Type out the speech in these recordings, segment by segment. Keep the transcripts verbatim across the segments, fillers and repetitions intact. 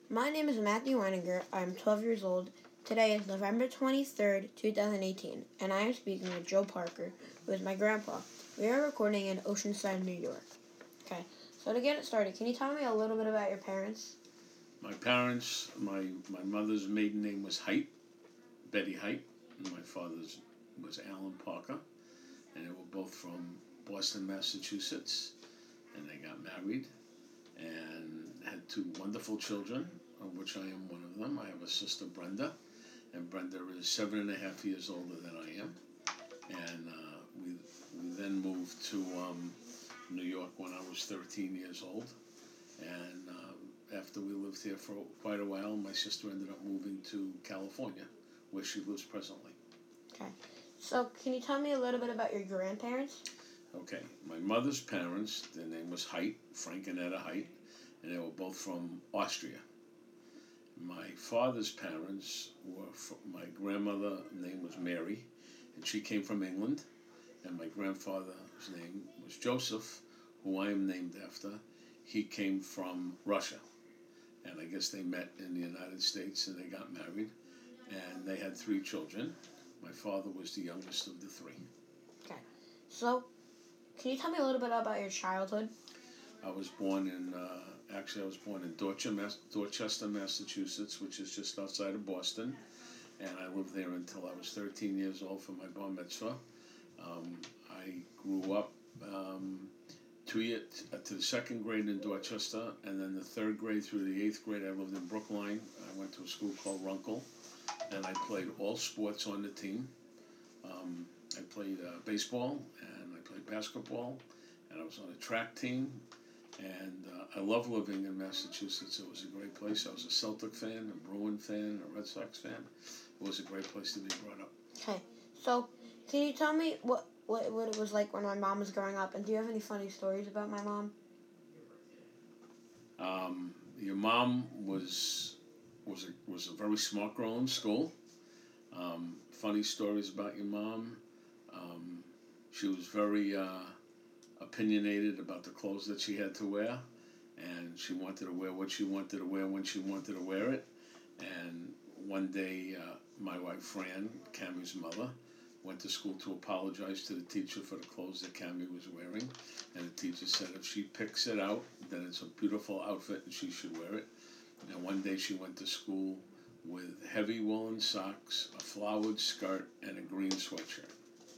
My name is Matthew Weininger. I am twelve years old. Today is November twenty-third, twenty eighteen, and I am speaking with Joe Parker, who is my grandpa. We are recording in Oceanside, New York. Okay, so to get it started, can you tell me a little bit about your parents? My parents, my, my mother's maiden name was Height, Betty Height, and my father's was Alan Parker, and they were both from Boston, Massachusetts, and they got married and had two wonderful children, of which I am one of them. I have a sister, Brenda, and Brenda is seven and a half years older than I am, and uh, we, we then moved to um, New York when I was thirteen years old, and uh, after we lived here for quite a while, my sister ended up moving to California, where she lives presently. Okay, so can you tell me a little bit about your grandparents? Okay, my mother's parents, their name was Height, Frank and Etta Height, and they were both from Austria. My father's parents were, from, my grandmother's name was Mary, and she came from England, and my grandfather's name was Joseph, who I am named after. He came from Russia, and I guess they met in the United States and they got married, and they had three children. My father was the youngest of the three. Okay, so can you tell me a little bit about your childhood? I was born in, uh, actually I was born in Dorchester, Mass- Dorchester, Massachusetts, which is just outside of Boston, and I lived there until I was thirteen years old for my bar mitzvah. Um, I grew up um, two year, uh, to the second grade in Dorchester, and then the third grade through the eighth grade I lived in Brookline. I went to a school called Runkle, and I played all sports on the team. Um, I played uh, baseball, and I played basketball, and I was on a track team, and uh, I love living in Massachusetts. It was a great place. I was a Celtic fan, a Bruin fan, a Red Sox fan. It was a great place to be brought up. Okay, so can you tell me what, what, what it was like when my mom was growing up, and do you have any funny stories about my mom? Um, your mom was was a, was a very smart girl in school. Um, funny stories about your mom. Um, she was very uh, opinionated about the clothes that she had to wear, and she wanted to wear what she wanted to wear when she wanted to wear it. And one day, uh, my wife Fran, Cammie's mother, went to school to apologize to the teacher for the clothes that Cammie was wearing, and the teacher said if she picks it out, then it's a beautiful outfit and she should wear it. And one day she went to school with heavy woolen socks, a flowered skirt, and a green sweatshirt.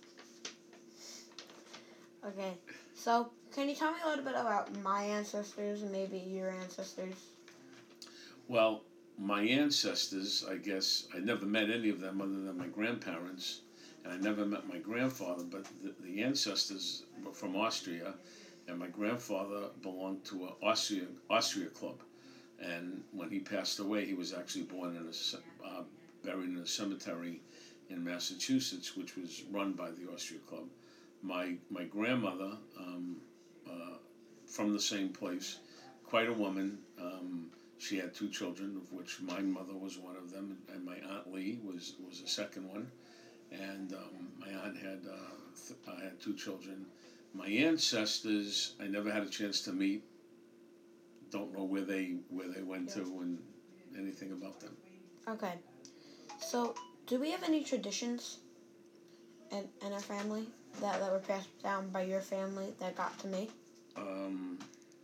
Okay, so can you tell me a little bit about my ancestors and maybe your ancestors? Well, my ancestors, I guess, I never met any of them other than my grandparents, and I never met my grandfather, but the, the ancestors were from Austria, and my grandfather belonged to an Austria, Austria club. And when he passed away, he was actually born in a, uh, buried in a cemetery in Massachusetts, which was run by the Austria Club. My my grandmother, um, uh, from the same place, quite a woman. Um, she had two children, of which my mother was one of them, and my Aunt Lee was, was the second one. And um, my aunt had uh, th- I had two children. My ancestors, I never had a chance to meet. Don't know where they where they went to and anything about them. Okay, so do we have any traditions in, in our family that, that were passed down by your family that got to me? Um,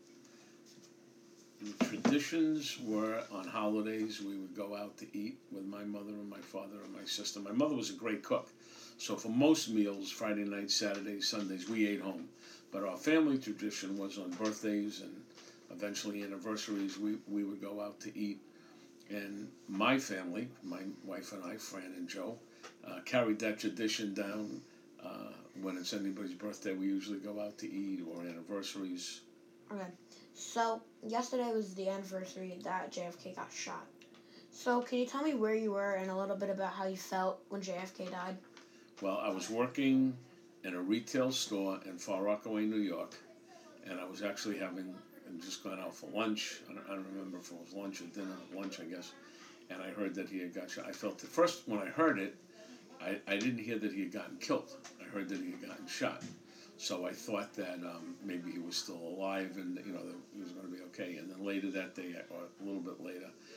the traditions were on holidays we would go out to eat with my mother and my father and my sister. My mother was a great cook, so for most meals, Friday nights, Saturdays, Sundays, we ate home. But our family tradition was on birthdays and eventually anniversaries, we, we would go out to eat. And my family, my wife and I, Fran and Joe, uh, carried that tradition down. Uh, when it's anybody's birthday, we usually go out to eat, or anniversaries. Okay, so yesterday was the anniversary that J F K got shot. So can you tell me where you were and a little bit about how you felt when J F K died? Well, I was working in a retail store in Far Rockaway, New York, and I was actually having and just gone out for lunch. I don't, I don't remember if it was lunch or dinner. Lunch, I guess. And I heard that he had got shot. I felt it first when I heard it. I, I didn't hear that he had gotten killed. I heard that he had gotten shot. So I thought that um, maybe he was still alive and, you know, that he was going to be okay. And then later that day, or a little bit later,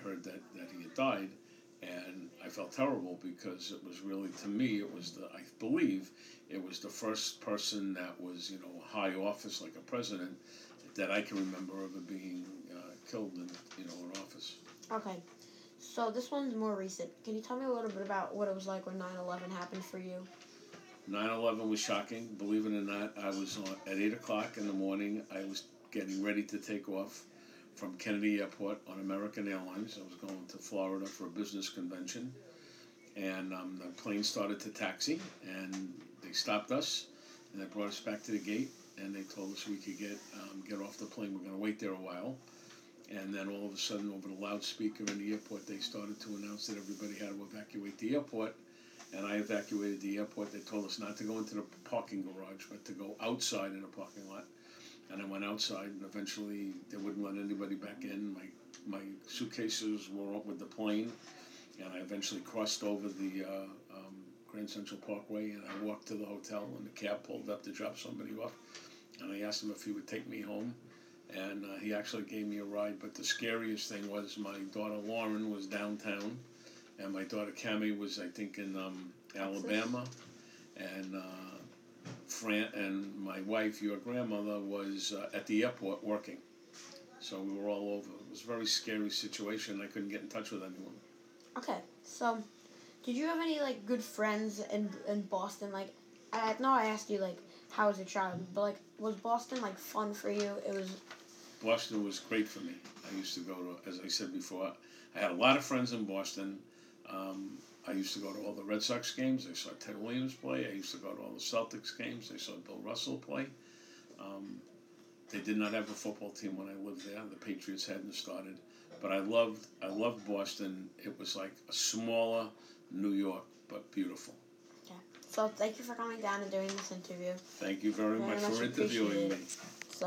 heard that, that he had died, and I felt terrible because it was really, to me, it was the, I believe, it was the first person that was, you know, high office like a president that I can remember ever being uh, killed in, you know, in office. Okay. So this one's more recent. Can you tell me a little bit about what it was like when nine eleven happened for you? nine eleven was shocking. Believe it or not, I was on, at eight o'clock in the morning. I was getting ready to take off from Kennedy Airport on American Airlines. I was going to Florida for a business convention. And um, the plane started to taxi, and they stopped us, and they brought us back to the gate, and they told us we could get um, get off the plane. We're going to wait there a while. And then all of a sudden, over the loudspeaker in the airport, they started to announce that everybody had to evacuate the airport. And I evacuated the airport. They told us not to go into the parking garage, but to go outside in the parking lot. And I went outside, and eventually they wouldn't let anybody back in. My my suitcases were up with the plane, and I eventually crossed over the uh, um, Grand Central Parkway, and I walked to the hotel, and the cab pulled up to drop somebody off. And I asked him if he would take me home, and uh, he actually gave me a ride. But the scariest thing was my daughter Lauren was downtown, and my daughter Cammie was, I think, in um, Alabama, and uh, Fran and my wife, your grandmother, was uh, at the airport working. So we were all over. It was a very scary situation. I couldn't get in touch with anyone. Okay, so did you have any like good friends in in Boston? Like, I know I asked you like how was your childhood, but like was Boston like fun for you? It was. Boston was great for me. I used to go to, as I said before, I had a lot of friends in Boston. Um, I used to go to all the Red Sox games. I saw Ted Williams play. I used to go to all the Celtics games. I saw Bill Russell play. Um, they did not have a football team when I lived there. The Patriots hadn't started. But I loved I loved Boston. It was like a smaller New York, but beautiful. Yeah. So thank you for coming down and doing this interview. Thank you very, Very much, much for interviewing appreciate me. it.